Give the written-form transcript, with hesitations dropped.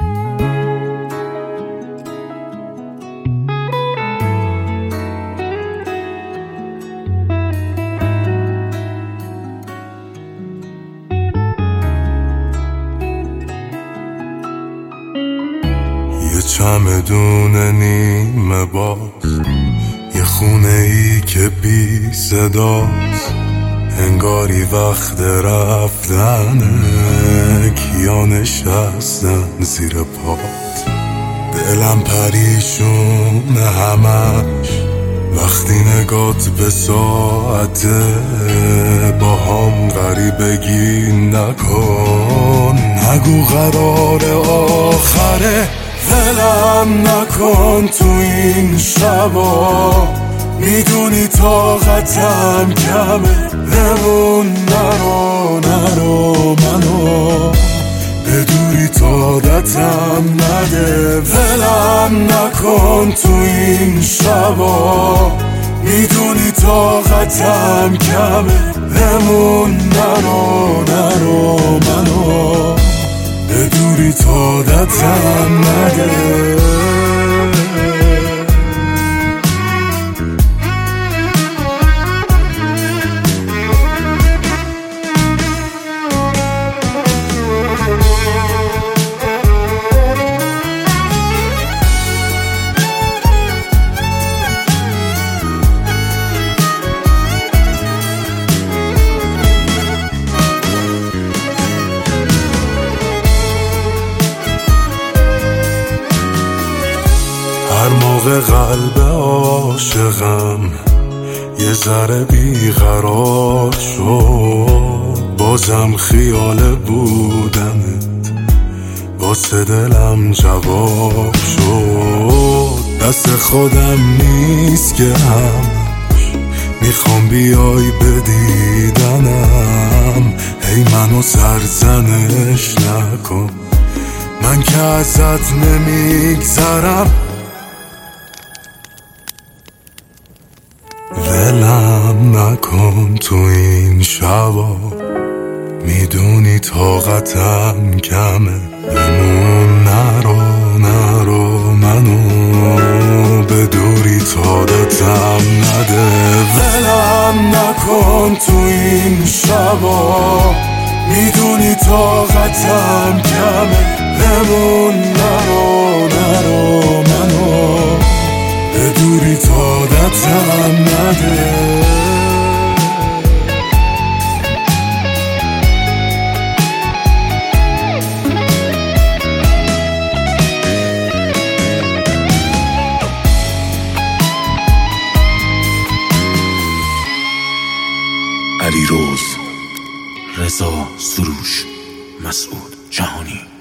یه چمدون نیمه باز، یه خونه ای که بی صداست، انگاری وقت رفتنه، کیا نشستن زیر پات. دلم پریشونه همش وقتی نگات به ساعته، با هم غریبگی نکن، نگو قرار آخره، ولم نکن تو این شبا، میدونی طاقتم کمه، بمون نرو منو به دوری طاقتم نده، ولم نکن تو این شبا، میدونی طاقتم کمه، بمون نرو منو به دوری طاقتم نده. هر موقع قلب عاشقم یه ذره بیقرار شد، بازم خیال بودنت واسه دلم جواب شد. دست خودم نیست که همش میخوام بیای به دیدنم، هی منو سرزنش نکن، من که ازت نمیگذرم، ولم نکن تو این شبا، میدونی طاقتم کمه، بمون نرو منو به دوری طاقتم نده، ولم نکن تو این شبا، میدونی طاقتم کمه، بمون نرو منو به دوری طاقتم نده. علیرضا، رضا سروش، مسعود جهانی.